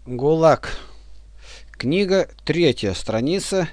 ГУЛАГ. Книга 3, страница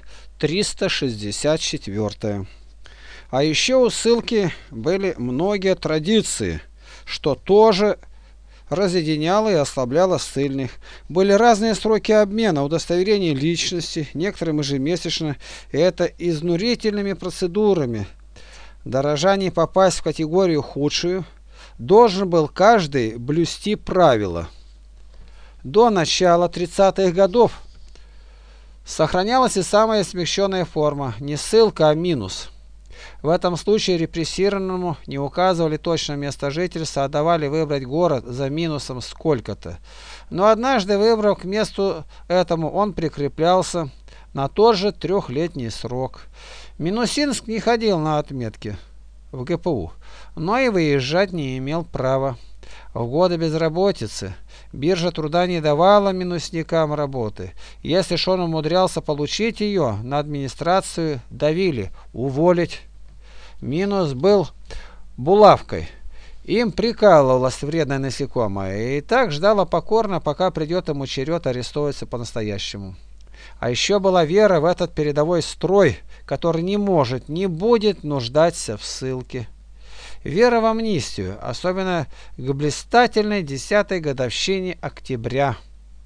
364. А еще у ссылки были многие традиции, что тоже разъединяло и ослабляло ссыльных. Были разные сроки обмена, удостоверений личности, некоторым ежемесячно, и это изнурительными процедурами. Дорожа не попасть в категорию худшую, должен был каждый блюсти правила. До начала 30-х годов сохранялась и самая смягченная форма – не ссылка, а минус. В этом случае репрессированному не указывали точное место жительства, а давали выбрать город за минусом сколько-то. Но однажды, выбрав к месту этому, он прикреплялся на тот же 3-летний срок. Минусинск не ходил на отметки в ГПУ, но и выезжать не имел права. В годы безработицы биржа труда не давала минусникам работы. Если ж он умудрялся получить ее, на администрацию давили уволить. Минус был булавкой. Им прикалывалось вредное насекомое, и так ждала покорно, пока придет ему черед арестовываться по-настоящему. А еще была вера в этот передовой строй, который не может, не будет нуждаться в ссылке. Вера в амнистию, особенно к блистательной 10-й годовщине октября.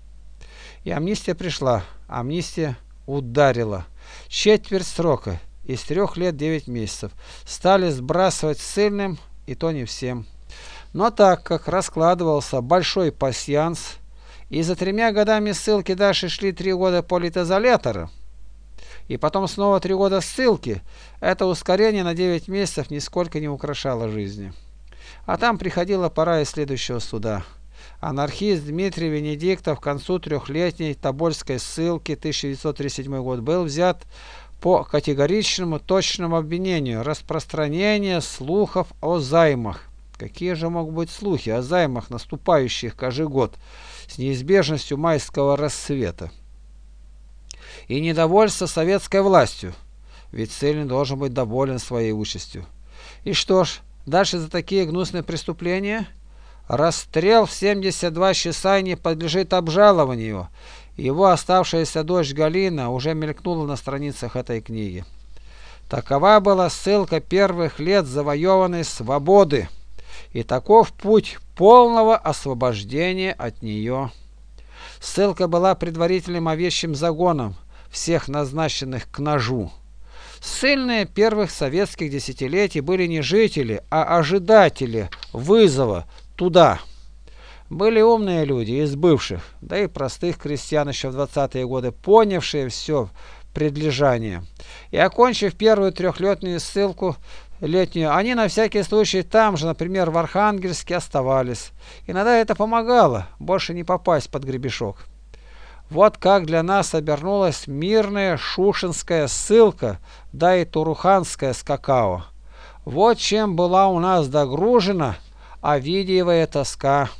И амнистия пришла, амнистия ударила. Четверть срока, из 3 лет 9 месяцев, стали сбрасывать ссыльным, и то не всем. Но так как раскладывался большой пасьянс, и за 3 годами ссылки дальше шли 3 года политизолятора, и потом снова 3 года ссылки, это ускорение на 9 месяцев нисколько не украшало жизни. А там приходила пора и следующего суда. Анархист Дмитрий Венедиктов к концу 3-летней Тобольской ссылки 1937 год был взят по категоричному точному обвинению распространения слухов о займах. Какие же могут быть слухи о займах, наступающих каждый год с неизбежностью майского рассвета? И недовольство советской властью, ведь ссыльный должен быть доволен своей участью. И что ж, дальше за такие гнусные преступления расстрел в 72 часа не подлежит обжалованию. Его оставшаяся дочь Галина уже мелькнула на страницах этой книги. Такова была ссылка первых лет завоеванной свободы, и таков путь полного освобождения от нее. Ссылка была предварительным овечьим загоном всех назначенных к ножу. Ссыльные первых советских десятилетий были не жители, а ожидатели вызова туда. Были умные люди из бывших, да и простых крестьян еще в 20-е годы, понявшие все предлежание. И окончив первую 3-летнюю ссылку летнюю, они на всякий случай там же, например, в Архангельске, оставались. Иногда это помогало больше не попасть под гребешок. Вот как для нас обернулась мирная шушинская ссылка, да и туруханская с какао. Вот чем была у нас догружена овидиевая тоска.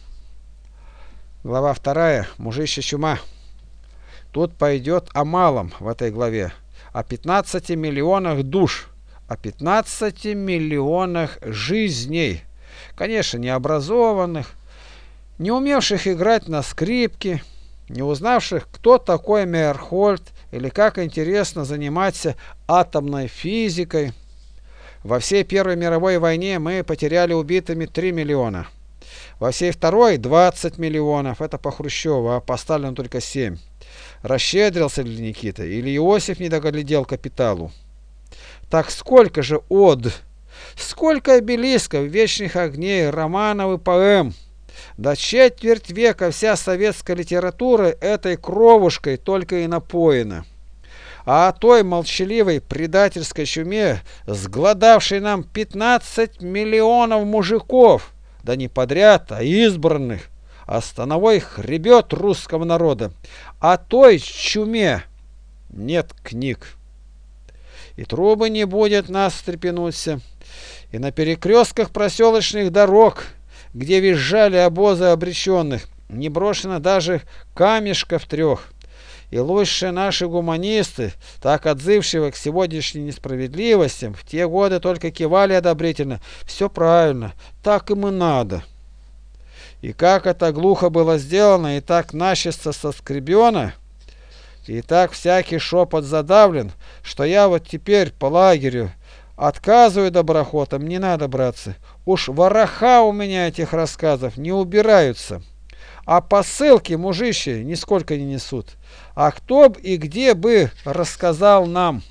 Глава 2. Мужища чума. Тут пойдет о малом в этой главе. О 15 миллионах душ. О 15 миллионах жизней. Конечно, необразованных, не умевших играть на скрипке, не узнавших, кто такой Мейерхольд или как интересно заниматься атомной физикой. Во всей Первой мировой войне мы потеряли убитыми 3 миллиона. Во всей Второй 20 миллионов. Это по Хрущеву, а по Сталину только 7. Расщедрился ли Никита? Или Иосиф не доглядел капиталу? Так сколько же од, сколько обелисков, вечных огней, романов и поэм. До четверть века вся советская литература этой кровушкой только и напоена. А о той молчаливой предательской чуме, сгладавшей нам 15 миллионов мужиков, да не подряд, а избранных, а становой хребет русского народа, о той чуме нет книг. И трубы не будет нас встрепенуться, и на перекрестках проселочных дорог, где визжали обозы обреченных, не брошено даже камешков 3. И лучшие наши гуманисты, так отзывчивы к сегодняшним несправедливостям, в те годы только кивали одобрительно. Все правильно, так им и надо. И как это глухо было сделано, и так начисто соскребено, и так всякий шепот задавлен, что я вот теперь по лагерю отказываю доброхотам, не надо, братцы. Уж вороха у меня этих рассказов не убираются. А посылки мужищи нисколько не несут. А кто б и где бы рассказал нам?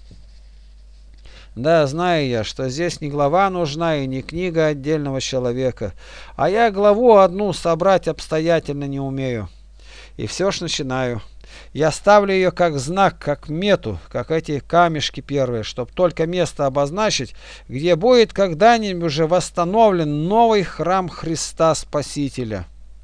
Да, знаю я, что здесь не глава нужна и не книга отдельного человека, а я главу одну собрать обстоятельно не умею. И все ж начинаю. Я ставлю ее как знак, как мету, как эти камешки первые, чтоб только место обозначить, где будет когда-нибудь уже восстановлен новый храм Христа Спасителя.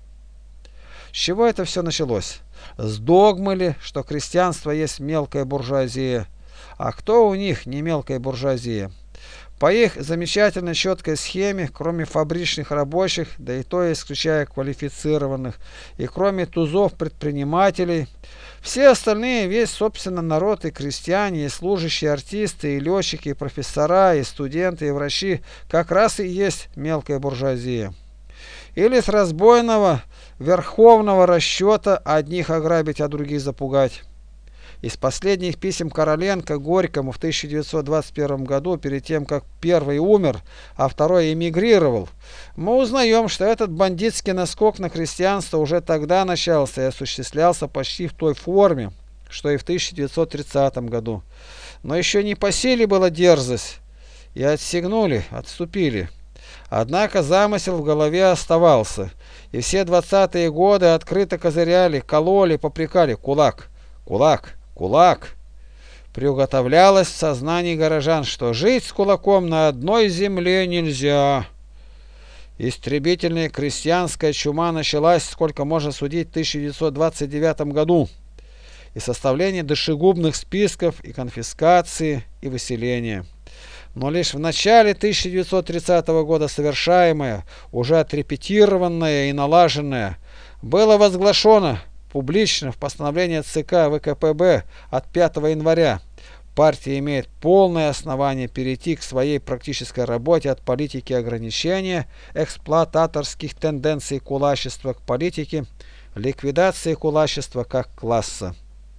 С чего это все началось? С догмы ли, что крестьянство есть мелкая буржуазия? А кто у них не мелкая буржуазия? По их замечательно четкой схеме, кроме фабричных рабочих, да и то исключая квалифицированных, и кроме тузов предпринимателей, все остальные, весь, собственно, народ, и крестьяне, и служащие, артисты, и летчики, и профессора, и студенты, и врачи, как раз и есть мелкая буржуазия. Или с разбойного верховного расчета одних ограбить, а других запугать. Из последних писем Короленко Горькому в 1921 году, перед тем, как первый умер, а второй эмигрировал, мы узнаем, что этот бандитский наскок на крестьянство уже тогда начался и осуществлялся почти в той форме, что и в 1930 году. Но еще не по силе была дерзость, и отстегнули, отступили. Однако замысел в голове оставался, и все 20-е годы открыто козыряли, кололи, попрекали: кулак, кулак, кулак. Приуготовлялось в сознании горожан, что жить с кулаком на одной земле нельзя. Истребительная крестьянская чума началась, сколько можно судить, в 1929 году, и составление душегубных списков, и конфискации, и выселения. Но лишь в начале 1930 года совершаемое, уже отрепетированное и налаженное, было возглашено публично в постановлении ЦК ВКПБ от 5 января. Партия имеет полное основание перейти к своей практической работе от политики ограничения эксплуататорских тенденций кулачества к политике ликвидации кулачества как класса.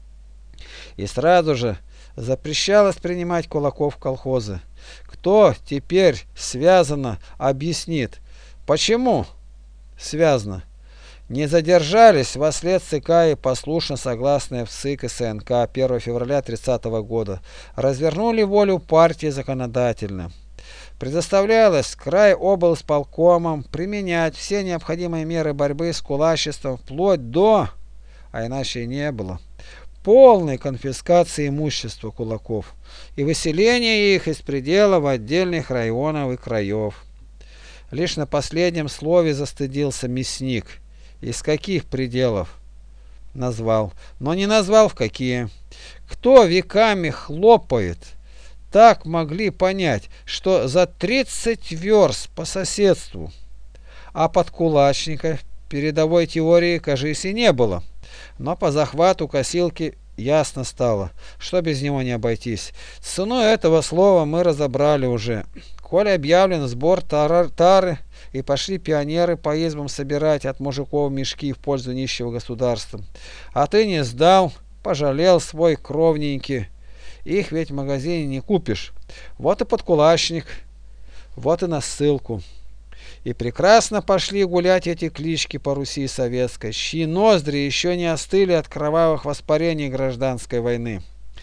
И сразу же запрещалось принимать кулаков в колхозы. Кто теперь связано объяснит, почему связано? Не задержались вослед ЦК и послушно согласные в ЦИК и СНК 1 февраля 30 года развернули волю партии законодательно. Предоставлялось край облсполкомам применять все необходимые меры борьбы с кулачеством вплоть до, а иначе и не было, полной конфискации имущества кулаков и выселения их из пределов отдельных районов и краев. Лишь на последнем слове застыдился мясник. Из каких пределов назвал, но не назвал в какие. Кто веками хлопает, так могли понять, что за 30 верст по соседству, а подкулачника передовой теории, кажись, и не было. Но по захвату косилки ясно стало, что без него не обойтись. Ценой этого слова мы разобрали уже. Коли объявлен сбор тары, и пошли пионеры по избам собирать от мужиков мешки в пользу нищего государства. А ты не сдал, пожалел свой кровненький. Их ведь в магазине не купишь. Вот и подкулачник, вот и на ссылку. И прекрасно пошли гулять эти клички по Руси советской, чьи ноздри еще не остыли от кровавых воспарений гражданской войны.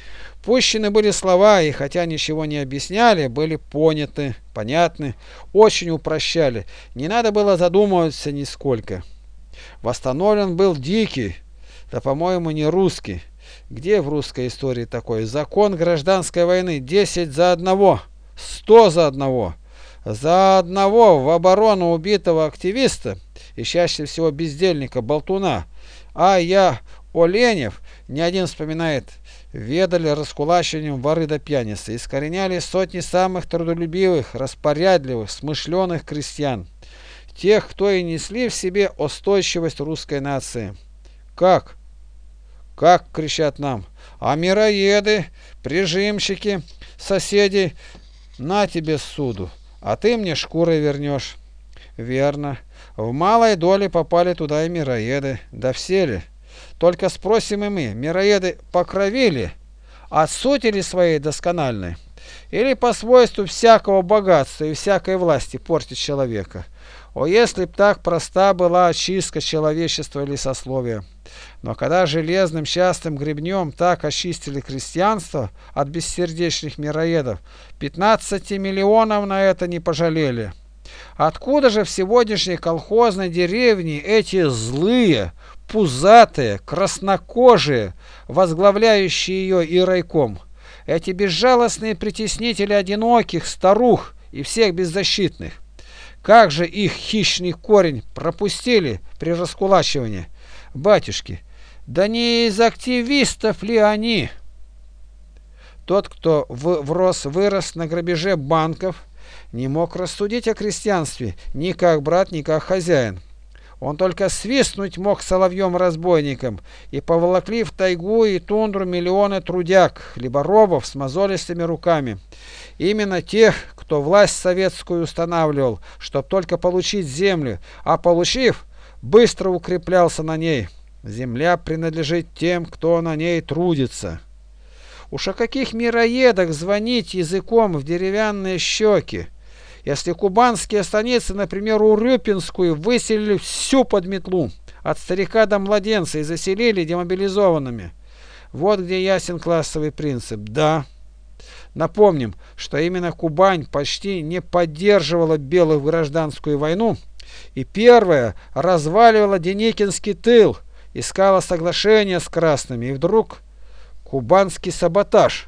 Пущены были слова, и хотя ничего не объясняли, были поняты, понятны, очень упрощали. Не надо было задумываться нисколько. Восстановлен был дикий, да, по-моему, не русский. Где в русской истории такой? Закон гражданской войны. 10 за одного, 100 за одного. За одного в оборону убитого активиста, и чаще всего бездельника, болтуна. А я, Оленев, ни один вспоминает, ведали раскулачиванием воры да пьяницы, искореняли сотни самых трудолюбивых, распорядливых, смышленых крестьян, тех, кто и несли в себе устойчивость русской нации. Как? Как, кричат нам, а мироеды, прижимщики, соседи, на тебе суду, а ты мне шкурой вернешь. Верно. В малой доле попали туда и мироеды. Да все ли? Только спросим и мы, мироеды покровили, от сути ли своей доскональной, или по свойству всякого богатства и всякой власти портить человека? О, если б так проста была очистка человечества или сословия! Но когда железным частым гребнем так очистили крестьянство от бессердечных мироедов, 15 миллионов на это не пожалели. Откуда же в сегодняшней колхозной деревне эти злые, пузатые, краснокожие, возглавляющие ее и райком, эти безжалостные притеснители одиноких, старух и всех беззащитных? Как же их хищный корень пропустили при раскулачивании? Батюшки, да не из активистов ли они? Тот, кто вырос на грабеже банков, не мог рассудить о крестьянстве ни как брат, ни как хозяин. Он только свистнуть мог соловьем-разбойником, и поволокли в тайгу и тундру миллионы трудяг, хлеборобов с мозолистыми руками. Именно тех, кто власть советскую устанавливал, чтоб только получить землю, а получив, быстро укреплялся на ней. Земля принадлежит тем, кто на ней трудится. Уж о каких мироедах звонить языком в деревянные щеки, если кубанские станицы, например, Урюпинскую, выселили всю под метлу, от старика до младенца, и заселили демобилизованными. Вот где ясен классовый принцип. Да, напомним, что именно Кубань почти не поддерживала белых в гражданскую войну, и первая разваливала Деникинский тыл, искала соглашения с красными, и вдруг кубанский саботаж.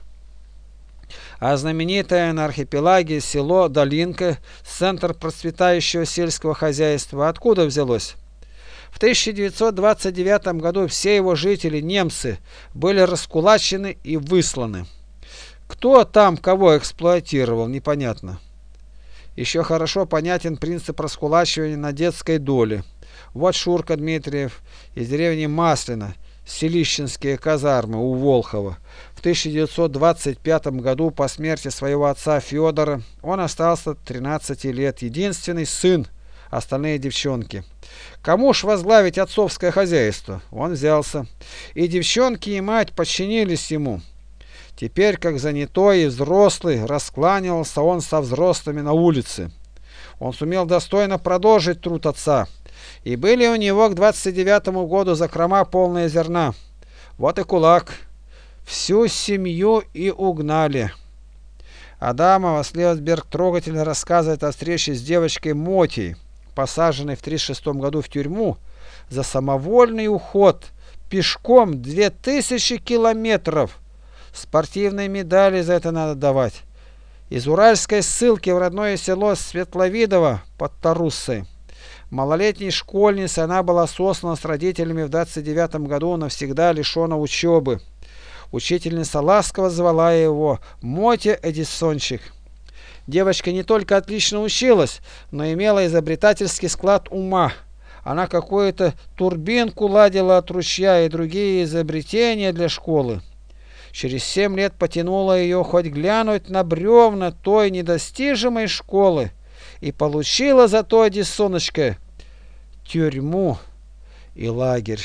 А знаменитое на архипелаге село Долинка, центр процветающего сельского хозяйства, откуда взялось? В 1929 году все его жители, немцы, были раскулачены и высланы. Кто там кого эксплуатировал, непонятно. Еще хорошо понятен принцип раскулачивания на детской доле. Вот Шурка Дмитриев из деревни Маслино, селищенские казармы у Волхова. В 1925 году по смерти своего отца Федора он остался 13 лет, единственный сын, остальные девчонки. Кому ж возглавить отцовское хозяйство? Он взялся. И девчонки, и мать подчинились ему. Теперь, как занятой и взрослый, раскланивался он со взрослыми на улице. Он сумел достойно продолжить труд отца. И были у него к 29 году закрома полные зерна. Вот и кулак. Всю семью и угнали. Адамова Слевсберг трогательно рассказывает о встрече с девочкой Мотей, посаженной в 1936 году в тюрьму за самовольный уход пешком 2000 километров. Спортивные медали за это надо давать. Из уральской ссылки в родное село Светловидово под Таруссой. Малолетней школьницей она была сослана с родителями в 1929 году, навсегда лишена учебы. Учительница ласково звала его Мотя Эдисончик. Девочка не только отлично училась, но имела изобретательский склад ума. Она какую-то турбинку ладила от ручья и другие изобретения для школы. Через 7 лет потянуло ее хоть глянуть на бревна той недостижимой школы, и получила зато Эдисоночка тюрьму и лагерь.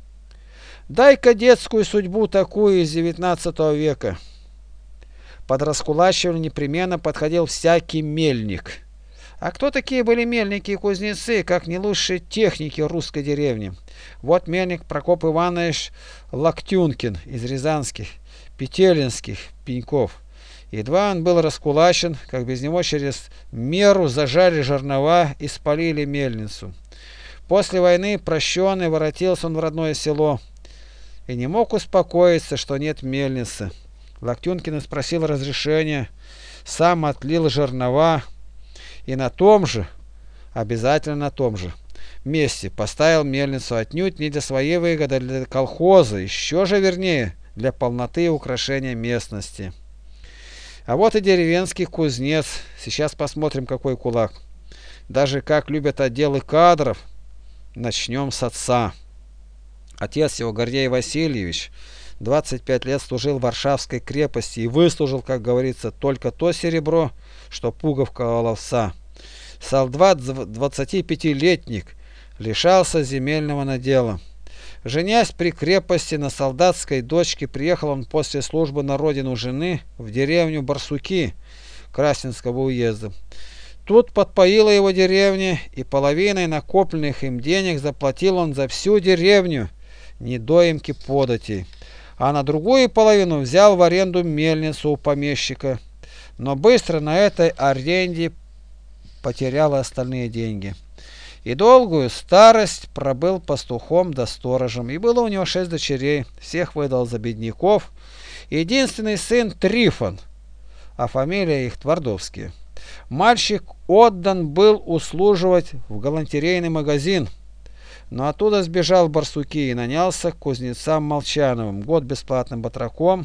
Дай-ка детскую судьбу такую из 19 века. Под раскулачивание непременно подходил всякий мельник. А кто такие были мельники и кузнецы, как не лучшие техники русской деревни? Вот мельник Прокоп Иванович Локтюнкин из рязанских, петелинских пеньков. Едва он был раскулачен, как без него через меру зажали жернова и спалили мельницу. После войны прощенный воротился он в родное село и не мог успокоиться, что нет мельницы. Локтюнкин спросил разрешения, сам отлил жернова и на том же, обязательно на том же месте поставил мельницу отнюдь не для своей выгоды, а для колхоза, еще же вернее, для полноты и украшения местности. А вот и деревенский кузнец. Сейчас посмотрим, какой кулак. Даже как любят отделы кадров. Начнем с отца. Отец его, Гордей Васильевич, 25 лет служил в Варшавской крепости и выслужил, как говорится, только то серебро, что пуговка у овса. солдат 25-летник, лишался земельного надела. Женясь при крепости на солдатской дочке, приехал он после службы на родину жены в деревню Барсуки Красненского уезда. Тут подпоила его деревня, и половиной накопленных им денег заплатил он за всю деревню недоимки податей, а на другую половину взял в аренду мельницу у помещика, но быстро на этой аренде потерял остальные деньги. И долгую старость пробыл пастухом да сторожем, и было у него 6 дочерей, всех выдал за бедняков. Единственный сын Трифон, а фамилия их Твардовские. Мальчик отдан был услуживать в галантерейный магазин, но оттуда сбежал в Барсуки и нанялся к кузнецам Молчановым, год бесплатным батраком,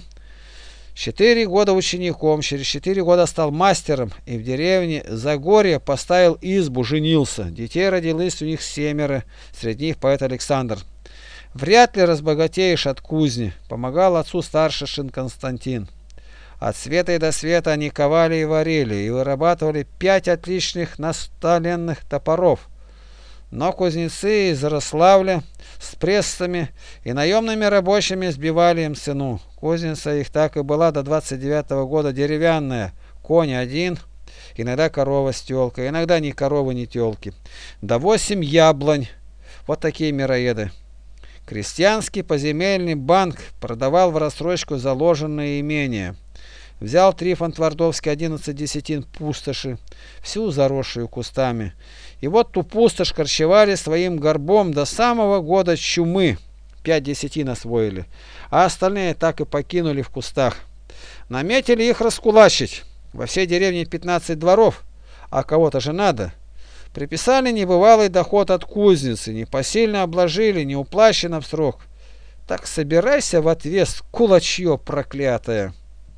4 года учеником, через 4 года стал мастером и в деревне Загорье поставил избу, женился. Детей родилось у них 7, среди них поэт Александр. Вряд ли разбогатеешь от кузни, помогал отцу старший сын Константин. От света и до света они ковали и варили, и вырабатывали 5 отличных настоленных топоров. Но кузнецы из Ярославля с прессами и наемными рабочими сбивали им цену. Кузница их так и была до 29-го года деревянная, конь один, иногда корова с телкой, иногда ни коровы, ни телки. До 8 яблонь. Вот такие мироеды. Крестьянский поземельный банк продавал в рассрочку заложенные имения. Взял Трифон Твардовский 11 десятин пустоши, всю заросшую кустами. И вот ту пустошь корчевали своим горбом до самого года чумы, 5 десятин освоили, а остальные так и покинули в кустах. Наметили их раскулачить. Во всей деревне 15 дворов, а кого-то же надо. Приписали небывалый доход от кузницы, не посильно обложили, не уплачено в срок. Так собирайся в отвес, кулачье проклятое.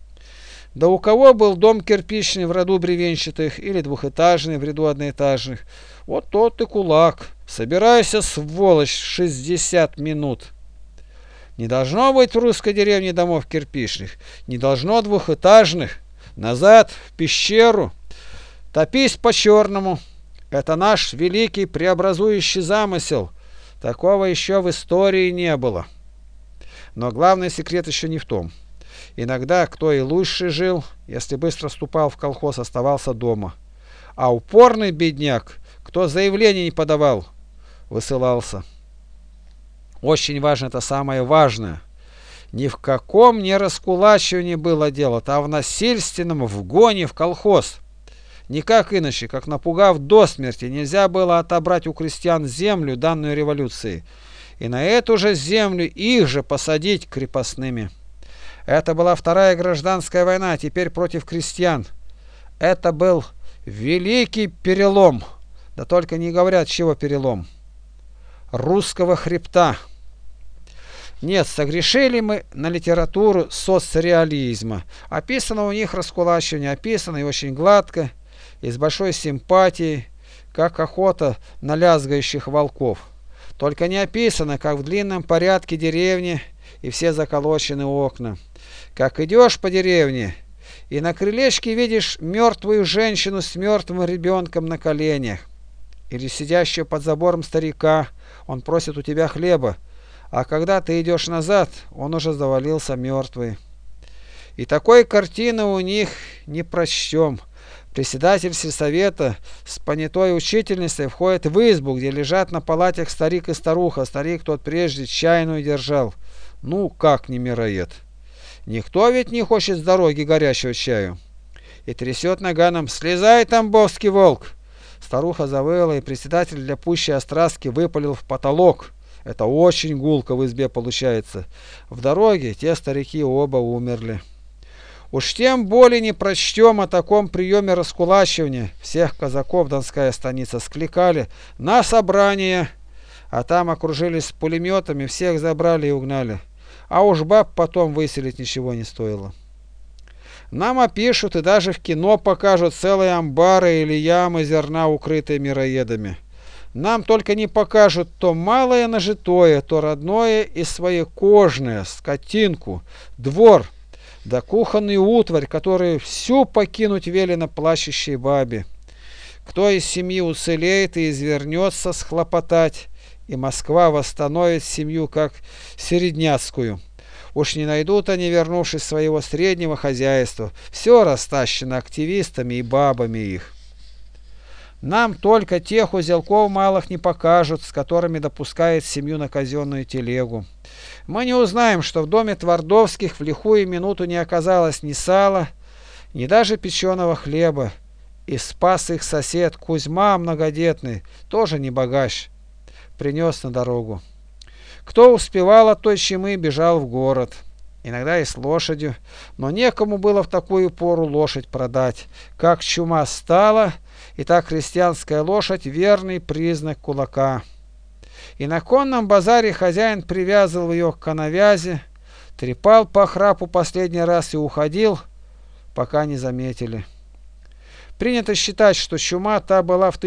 Да у кого был дом кирпичный в роду бревенчатых или двухэтажный в ряду одноэтажных, вот тот и кулак. Собирайся, сволочь, 60 минут. Не должно быть в русской деревне домов кирпичных, не должно двухэтажных. Назад, в пещеру, топись по-черному. Это наш великий преобразующий замысел. Такого еще в истории не было. Но главный секрет еще не в том. Иногда кто и лучше жил, если быстро вступал в колхоз, оставался дома. А упорный бедняк, кто заявление не подавал, высылался. Очень важно, это самое важное. Ни в каком не раскулачивании было дело, а в насильственном вгоне в колхоз. Никак иначе, как напугав до смерти, нельзя было отобрать у крестьян землю, данную революцией, и на эту же землю их же посадить крепостными. Это была Вторая гражданская война, теперь против крестьян. Это был великий перелом, да только не говорят, чего перелом. Русского хребта. Нет, согрешили мы на литературу соцреализма. Описано у них раскулачивание, описано и очень гладко, и с большой симпатией, как охота на лязгающих волков. Только не описано, как в длинном порядке деревни и все заколочены окна. Как идешь по деревне, и на крылечке видишь мертвую женщину с мертвым ребенком на коленях, или сидящего под забором старика, он просит у тебя хлеба, а когда ты идешь назад, он уже завалился мертвый. И такой картины у них не прочтем. Председатель сельсовета с понятой учительницей входит в избу, где лежат на палатях старик и старуха. Старик тот прежде чайную держал. Ну, как не мироед? Никто ведь не хочет с дороги горячего чаю. И трясет наганом: «Слезай, тамбовский волк!» Старуха завыла, и председатель для пущей острастки выпалил в потолок. Это очень гулко в избе получается. В дороге те старики оба умерли. Уж тем более не прочтем о таком приеме раскулачивания. Всех казаков Донская станица скликали на собрание, а там окружились с пулеметами, всех забрали и угнали. А уж баб потом выселить ничего не стоило. Нам опишут и даже в кино покажут целые амбары или ямы зерна, укрытые мироедами. Нам только не покажут то малое нажитое, то родное и своекожное, скотинку, двор, да кухонный утварь, которую всю покинуть велено плачущей бабе. Кто из семьи уцелеет и извернется схлопотать, и Москва восстановит семью как середняцкую. Уж не найдут они, вернувшись своего среднего хозяйства, все растащено активистами и бабами их. Нам только тех узелков малых не покажут, с которыми допускает семью на казенную телегу. Мы не узнаем, что в доме Твардовских в лихую минуту не оказалось ни сала, ни даже печеного хлеба, и спас их сосед Кузьма многодетный, тоже не богач, принес на дорогу. Кто успевал от той чумы, бежал в город, иногда и с лошадью, но некому было в такую пору лошадь продать. Как чума стала, и так христианская лошадь — верный признак кулака. И на конном базаре хозяин привязывал ее к коновязи, трепал по храпу последний раз и уходил, пока не заметили. Принято считать, что чума та была в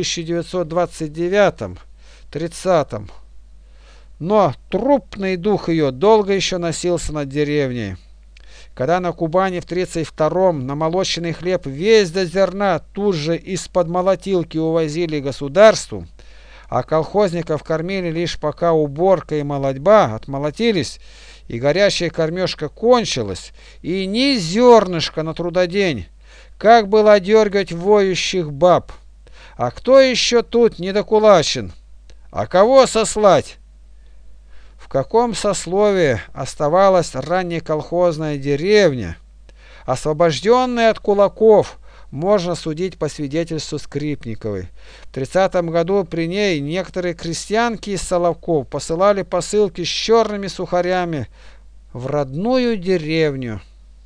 1929-30, но трупный дух ее долго еще носился над деревней. Когда на Кубани в 1932-м намолоченный хлеб весь до зерна тут же из-под молотилки увозили государству, а колхозников кормили лишь пока уборка и молотьба отмолотились, и горячая кормежка кончилась, и ни зернышка на трудодень, как было дергать воющих баб. А кто еще тут недокулачен? А кого сослать? В каком сословии оставалась раннеколхозная деревня, освобожденная от кулаков, можно судить по свидетельству Скрипниковой. В 30-м году при ней некоторые крестьянки из Соловков посылали посылки с черными сухарями в родную деревню.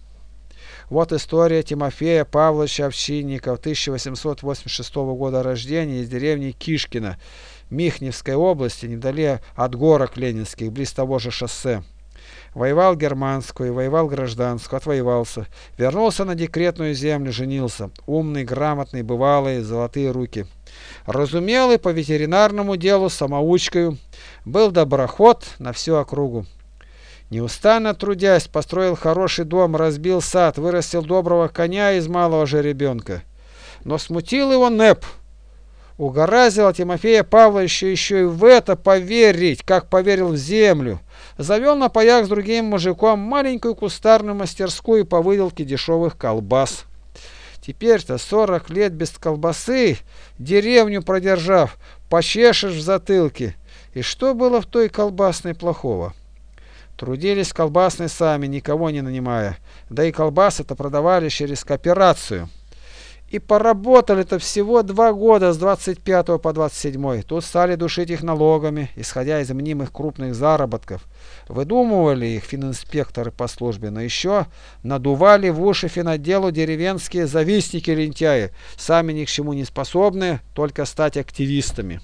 Вот история Тимофея Павловича Овчинникова, 1886 года рождения, из деревни Кишкино, Михневской области, невдали от горок ленинских, близ того же шоссе. Воевал германскую, воевал гражданскую, отвоевался. Вернулся на декретную землю, женился. Умный, грамотный, бывалый, золотые руки. Разумелый по ветеринарному делу, самоучкою. Был доброход на всю округу. Неустанно трудясь, построил хороший дом, разбил сад, вырастил доброго коня из малого жеребенка. Но смутил его нэп. Угораздило Тимофея Павловича еще и в это поверить, как поверил в землю. Завел на паях с другим мужиком маленькую кустарную мастерскую по выделке дешевых колбас. Теперь-то 40 лет без колбасы, деревню продержав, почешешь в затылке. И что было в той колбасной плохого? Трудились колбасные сами, никого не нанимая. Да и колбасы-то продавали через кооперацию. И поработали-то всего 2 года с 25 по 27. Тут стали душить их налогами, исходя из мнимых крупных заработков. Выдумывали их фининспекторы по службе, но еще надували в уши финотделу деревенские завистники-лентяи, сами ни к чему не способные, только стать активистами.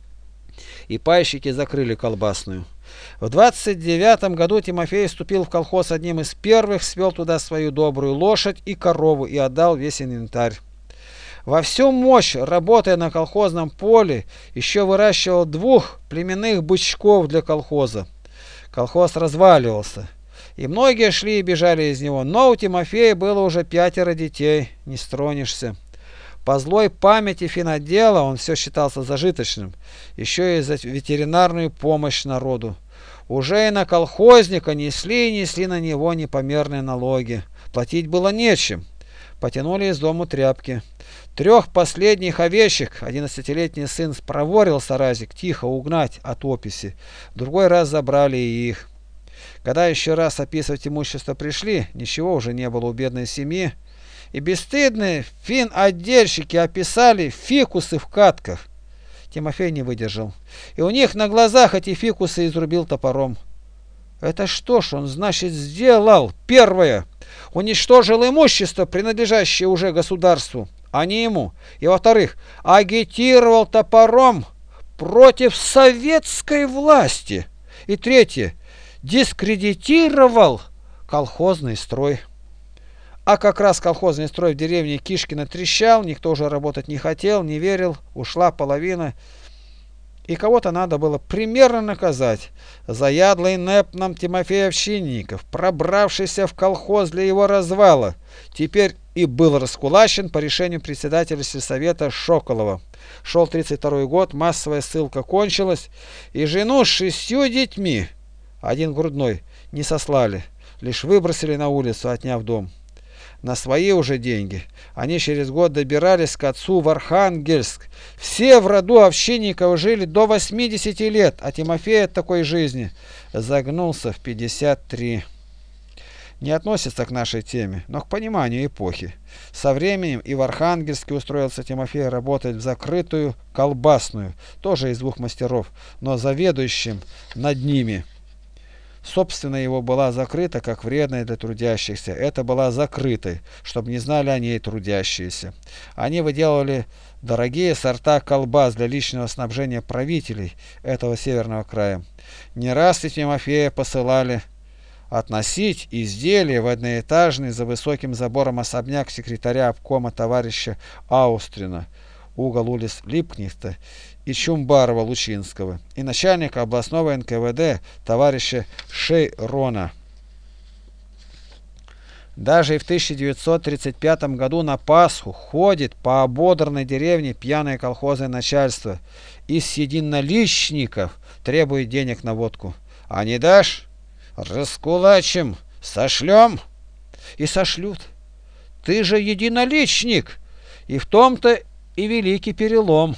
И пайщики закрыли колбасную. В 29 году Тимофей вступил в колхоз одним из первых, свел туда свою добрую лошадь и корову и отдал весь инвентарь. Во всю мощь, работая на колхозном поле, еще выращивал 2 племенных бычков для колхоза. Колхоз разваливался, и многие шли и бежали из него, но у Тимофея было уже 5 детей, не стронешься. По злой памяти финотдела он все считался зажиточным, еще и за ветеринарную помощь народу. Уже и на колхозника несли на него непомерные налоги. Платить было нечем. Потянули из дому тряпки. 3 последних овечек 11-летний сын проворил саразик тихо угнать от описи. В другой раз забрали и их. Когда еще раз описывать имущество пришли, ничего уже не было у бедной семьи. И бесстыдные финотдельщики описали фикусы в катках. Тимофей не выдержал. И у них на глазах эти фикусы изрубил топором. Это что ж он, значит, сделал? Первое. Уничтожил имущество, принадлежащее уже государству, а не ему. И во-вторых, агитировал топором против советской власти. И третье. Дискредитировал колхозный строй. А как раз колхозный строй в деревне Кишкино трещал, никто уже работать не хотел, не верил, ушла половина. И кого-то надо было примерно наказать. Заядлый нэп нам Тимофей Овчинников, пробравшийся в колхоз для его развала, теперь и был раскулачен по решению председателя сельсовета Шоколова. Шел 32-й год, массовая ссылка кончилась, и жену с 6 детьми, один грудной, не сослали, лишь выбросили на улицу, отняв дом. На свои уже деньги они через год добирались к отцу в Архангельск. Все в роду Овчинникова жили до 80 лет, а Тимофей от такой жизни загнулся в 53. Не относится к нашей теме, но к пониманию эпохи. Со временем и в Архангельске устроился Тимофей работать в закрытую колбасную, тоже из 2 мастеров, но заведующим над ними. Собственно, его была закрыта, как вредная для трудящихся. Это была закрытой, чтобы не знали о ней трудящиеся. Они выделывали дорогие сорта колбас для личного снабжения правителей этого северного края. Не раз и Тимофея посылали относить изделия в одноэтажный за высоким забором особняк секретаря обкома товарища Аустрина, угол улиц Липкнехта и Чумбарова-Лучинского, и начальника областного НКВД товарища Шейрона. Даже и в 1935 году на Пасху ходит по ободранной деревне пьяное колхозное начальство и с единоличников требует денег на водку. А не дашь? Раскулачим, сошлем. И сошлют. Ты же единоличник, и в том-то и великий перелом.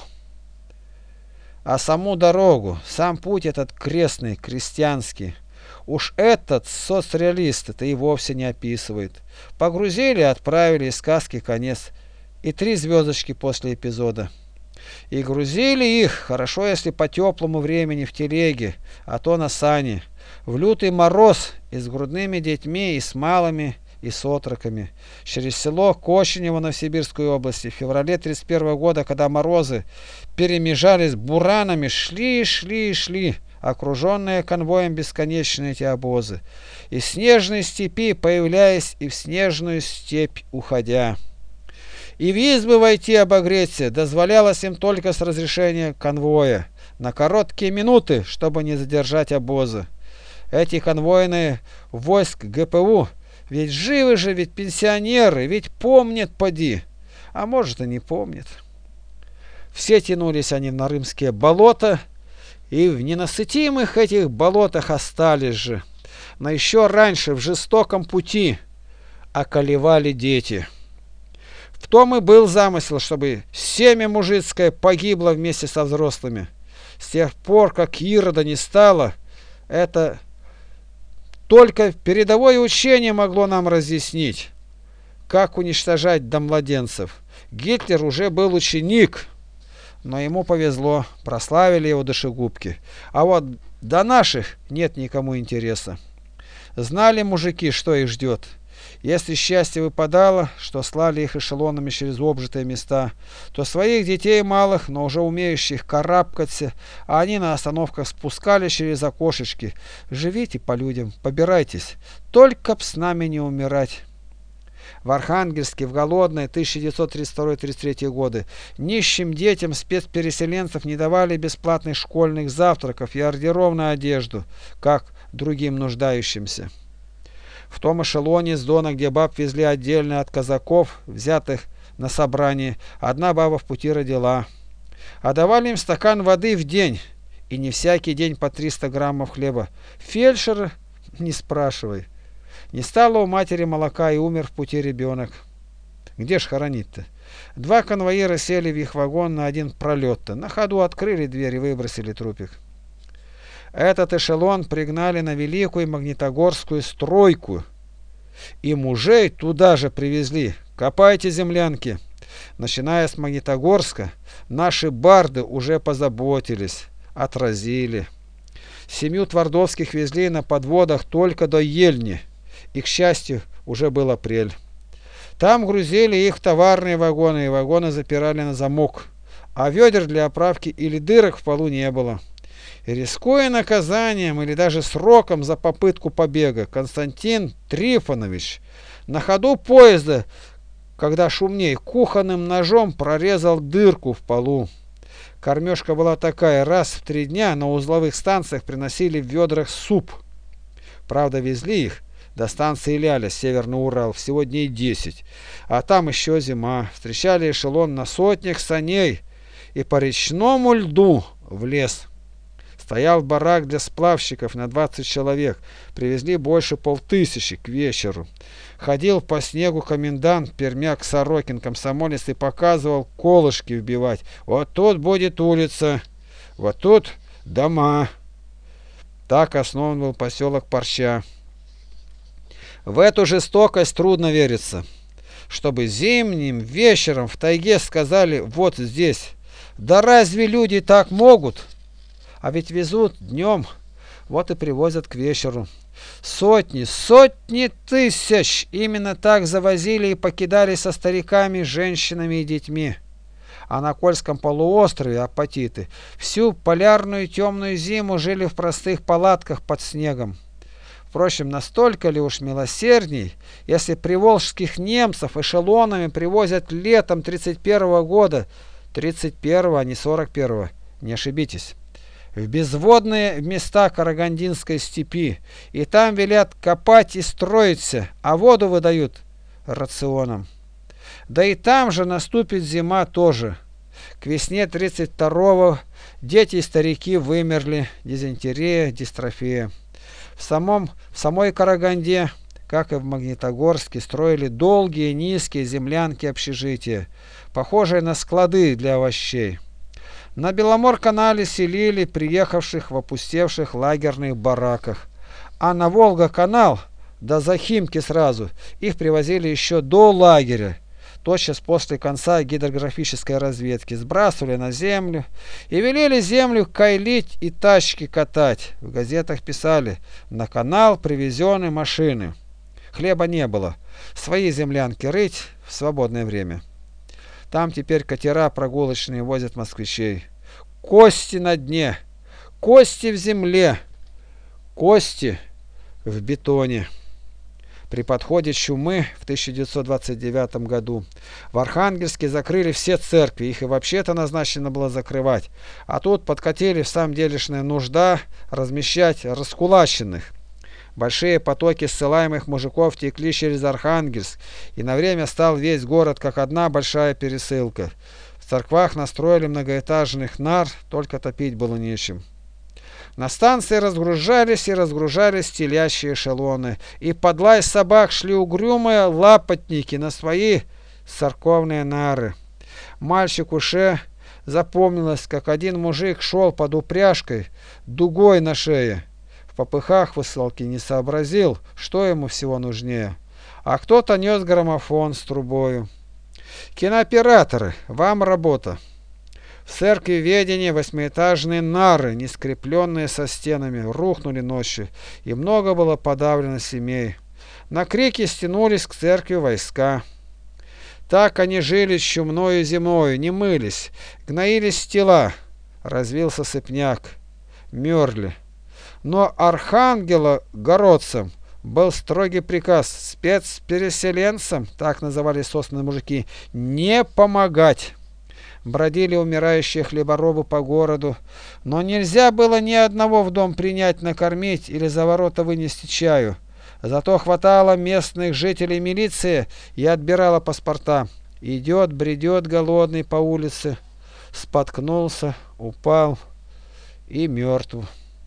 А саму дорогу, сам путь этот крестный, крестьянский, уж этот соцреалист-то и вовсе не описывает. Погрузили и отправили из сказки конец, и 3 звездочки после эпизода. И грузили их, хорошо если по теплому времени, в телеге, а то на сани, в лютый мороз и с грудными детьми, и с малыми, и с отроками. Через село Кощенево Новосибирской области в феврале 1931 года, когда морозы перемежались буранами, шли, окруженные конвоем бесконечные эти обозы, из снежной степи появляясь и в снежную степь уходя. И в избы войти обогреться дозволялось им только с разрешения конвоя, на короткие минуты, чтобы не задержать обозы. Эти конвойные войск ГПУ ведь живы же, ведь пенсионеры, ведь помнят поди, а может и не помнят. Все тянулись они на Рымские болота, и в ненасытимых этих болотах остались же. Но еще раньше в жестоком пути околевали дети. В том и был замысел, чтобы семя мужицкое погибло вместе со взрослыми. С тех пор, как Ирода не стало, это только передовое учение могло нам разъяснить, как уничтожать домладенцев. Гитлер уже был ученик, но ему повезло, прославили его душегубки. А вот до наших нет никому интереса. Знали мужики, что их ждет. Если счастье выпадало, что слали их эшелонами через обжитые места, то своих детей малых, но уже умеющих карабкаться, а они на остановках спускали через окошечки. Живите по людям, побирайтесь, только б с нами не умирать. В Архангельске в голодные 1932-33 годы нищим детям спецпереселенцев не давали бесплатных школьных завтраков и ордеров на одежду, как другим нуждающимся. В том эшелоне с Дона, где баб везли отдельно от казаков, взятых на собрание, одна баба в пути родила. А давали им стакан воды в день, и не всякий день по 300 граммов хлеба. Фельдшера не спрашивай. Не стало у матери молока, и умер в пути ребенок. Где ж хоронить-то? 2 конвоира сели в их вагон на один пролет-то. На ходу открыли дверь и выбросили трупик. Этот эшелон пригнали на Великую Магнитогорскую стройку. И мужей туда же привезли. Копайте землянки. Начиная с Магнитогорска, наши барды уже позаботились, отразили. 7 твардовских везли на подводах только до Ельни. И, к счастью, уже был апрель. Там грузили их в товарные вагоны, и вагоны запирали на замок. А ведер для оправки или дырок в полу не было. И рискуя наказанием или даже сроком за попытку побега, Константин Трифонович на ходу поезда, когда шумней, кухонным ножом прорезал дырку в полу. Кормежка была такая: раз в 3 дня на узловых станциях приносили в ведрах суп. Правда, везли их до станции Ляля, Северный Урал, всего дней 10. А там еще зима. Встречали эшелон на сотнях саней и по речному льду в лес. Стоял барак для сплавщиков на 20 человек. Привезли больше 500 к вечеру. Ходил по снегу комендант Пермяк Сорокин, комсомолец, и показывал колышки вбивать. Вот тут будет улица, вот тут дома. Так основан был поселок Порща. В эту жестокость трудно верится, чтобы зимним вечером в тайге сказали: вот здесь. Да разве люди так могут? А ведь везут днем, вот и привозят к вечеру. Сотни тысяч именно так завозили и покидали со стариками, женщинами и детьми. А на Кольском полуострове апатиты всю полярную темную зиму жили в простых палатках под снегом. Впрочем, настолько ли уж милосердней, если приволжских немцев эшелонами привозят летом 31 года, 31, а не 41, не ошибитесь, в безводные места Карагандинской степи, и там велят копать и строиться, а воду выдают рационом. Да и там же наступит зима тоже. К весне 32-го дети и старики вымерли, дизентерия, дистрофия. В самой Караганде, как и в Магнитогорске, строили долгие низкие землянки общежития, похожие на склады для овощей. На Беломор-канале селили приехавших в опустевших лагерных бараках, а на Волга-канал, до Захимки сразу, их привозили еще до лагеря, тотчас после конца гидрографической разведки, сбрасывали на землю и велели землю кайлить и тачки катать. В газетах писали: на канал привезены машины. Хлеба не было, свои землянки рыть в свободное время. Там теперь катера прогулочные возят москвичей. Кости на дне, кости в земле, кости в бетоне. При подходе чумы в 1929 году в Архангельске закрыли все церкви, их и вообще-то назначено было закрывать. А тут подкатили в самом делешная нужда размещать раскулаченных. Большие потоки ссылаемых мужиков текли через Архангельск, и на время стал весь город как одна большая пересылка. В церквах настроили многоэтажных нар, только топить было нечем. На станции разгружались и разгружались телящие эшелоны, и под лай собак шли угрюмые лапотники на свои церковные нары. Мальчику Ше запомнилось, как один мужик шел под упряжкой, дугой на шее. В попыхах высылки не сообразил, что ему всего нужнее, а кто-то нес граммофон с трубою. Кинооператоры, вам работа. В церкви Ведения 8-этажные нары, не скрепленные со стенами, рухнули ночью, и много было подавлено семей. На крики стянулись к церкви войска. Так они жили чумною зимою, не мылись, гноились тела, развился сыпняк, мерли. Но архангелогородцам был строгий приказ спецпереселенцам, так называли сосные мужики, не помогать. Бродили умирающие хлеборобы по городу, но нельзя было ни одного в дом принять, накормить или за ворота вынести чаю. Зато хватало местных жителей милиции и отбирала паспорта. Идет, бредет голодный по улице, споткнулся, упал и мертв.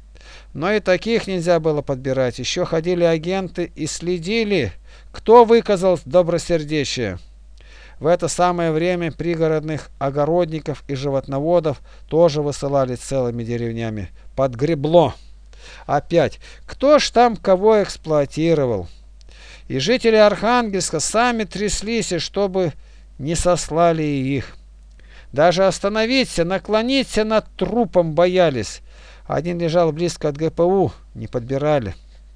Но и таких нельзя было подбирать. Еще ходили агенты и следили, кто выказал добросердечие. В это самое время пригородных огородников и животноводов тоже высылали целыми деревнями. Подгребло. Опять, кто ж там кого эксплуатировал? И жители Архангельска сами тряслись, чтобы не сослали и их. Даже остановиться, наклониться над трупом боялись. Один лежал близко от ГПУ, не подбирали.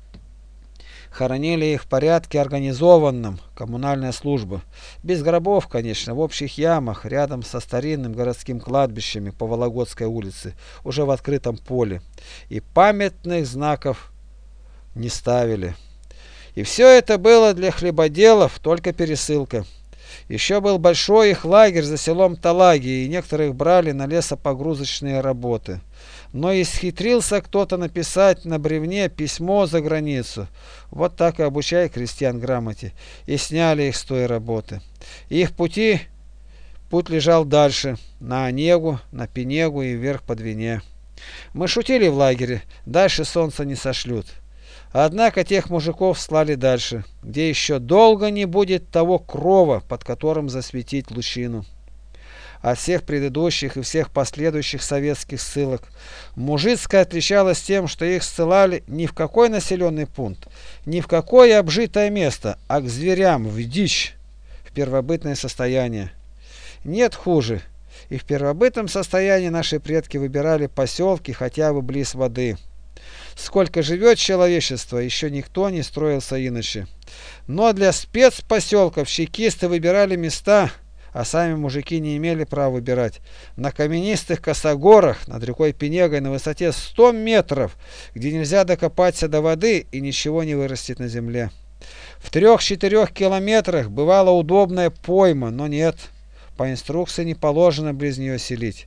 Хоронили их в порядке организованном, коммунальная служба. Без гробов, конечно, в общих ямах, рядом со старинным городским кладбищами по Вологодской улице, уже в открытом поле. И памятных знаков не ставили. И все это было для хлебоделов только пересылка. Еще был большой их лагерь за селом Талаги, и некоторых брали на лесопогрузочные работы. Но исхитрился кто-то написать на бревне письмо за границу. Вот так и обучай крестьян грамоте. И сняли их с той работы. Их путь лежал дальше, на Онегу, на Пенегу и вверх по Двине. Мы шутили в лагере, дальше солнца не сошлют. Однако тех мужиков слали дальше, где еще долго не будет того крова, под которым засветить лучину. От всех предыдущих и всех последующих советских ссылок Мужицкая отличалась тем, что их ссылали не в какой населенный пункт, ни в какое обжитое место, а к зверям, в дичь, в первобытное состояние. Нет хуже. И в первобытном состоянии наши предки выбирали поселки хотя бы близ воды. Сколько живет человечество, еще никто не строился иначе. Но для спецпоселков чекисты выбирали места, а сами мужики не имели права выбирать. На каменистых косогорах над рекой Пенегой на высоте 100 метров, где нельзя докопаться до воды и ничего не вырастет на земле. В 3-4 километрах бывала удобная пойма, но нет. По инструкции не положено близ нее селить.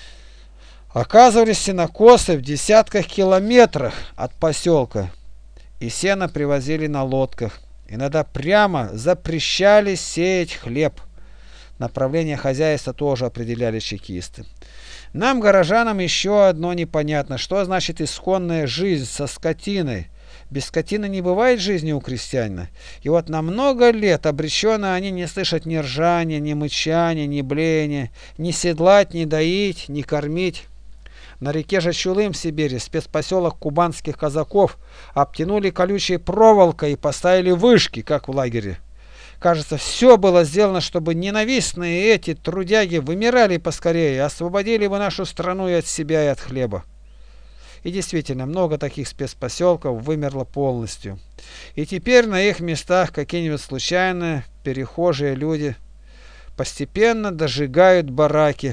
Оказывались сенокосы в десятках километрах от поселка, и сено привозили на лодках. Иногда прямо запрещали сеять хлеб. Направление хозяйства тоже определяли чекисты. Нам, горожанам, еще одно непонятно, что значит исконная жизнь со скотиной. Без скотины не бывает жизни у крестьянина. И вот на много лет обречены они не слышать ни ржания, ни мычания, ни блеяния, ни седлать, ни доить, ни кормить. На реке же Чулым в Сибири спецпоселок кубанских казаков обтянули колючей проволокой и поставили вышки, как в лагере. Кажется, все было сделано, чтобы ненавистные эти трудяги вымирали поскорее и освободили бы нашу страну и от себя, и от хлеба. И действительно, много таких спецпоселков вымерло полностью. И теперь на их местах какие-нибудь случайные перехожие люди постепенно дожигают бараки,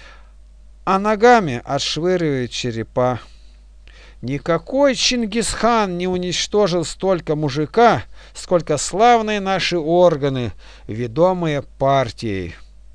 а ногами отшвыривают черепа. Никакой Чингисхан не уничтожил столько мужика, сколько славные наши органы, ведомые партией.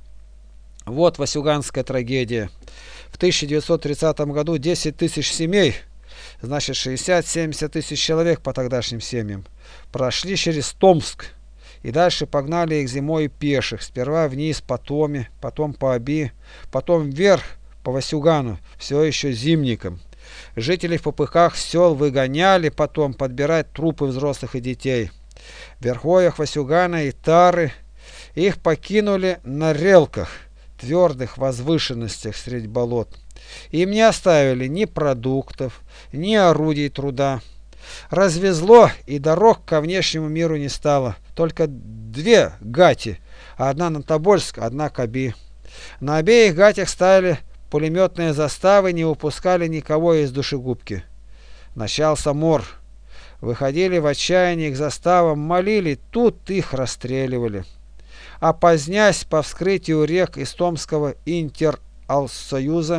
Вот васюганская трагедия. В 1930 году 10 тысяч семей, значит 60-70 тысяч человек по тогдашним семьям, прошли через Томск и дальше погнали их зимой пеших, сперва вниз по Томе, потом по Оби, потом вверх по Васюгану, все еще зимником. Жителей в попыхах сел выгоняли потом подбирать трупы взрослых и детей. В верховьях Васюгана и Тары их покинули на релках, твердых возвышенностях средь болот. Им не оставили ни продуктов, ни орудий труда. Развезло, и дорог ко внешнему миру не стало. Только 2 гати, одна на Тобольск, одна к Оби. На обеих гатях ставили пулеметные заставы, не упускали никого из душегубки. Начался мор. Выходили в отчаянии к заставам, молили, тут их расстреливали. А позднясь по вскрытию рек из Томского Интералсоюза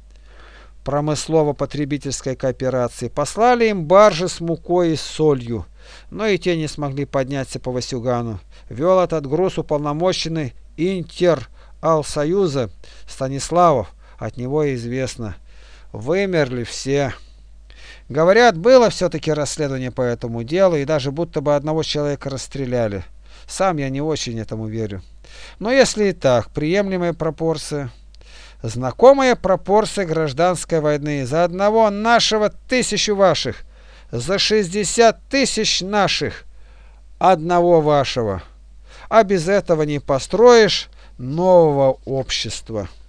промыслово-потребительской кооперации послали им баржи с мукой и солью, но и те не смогли подняться по Васюгану. Вел этот груз уполномоченный Интералсоюза Станиславов, от него известно. Вымерли все. Говорят, было все-таки расследование по этому делу, и даже будто бы одного человека расстреляли. Сам я не очень этому верю. Но если и так, приемлемая пропорция. Знакомая пропорция гражданской войны. За одного нашего 1000 ваших. За 60 тысяч наших одного вашего. А без этого не построишь нового общества.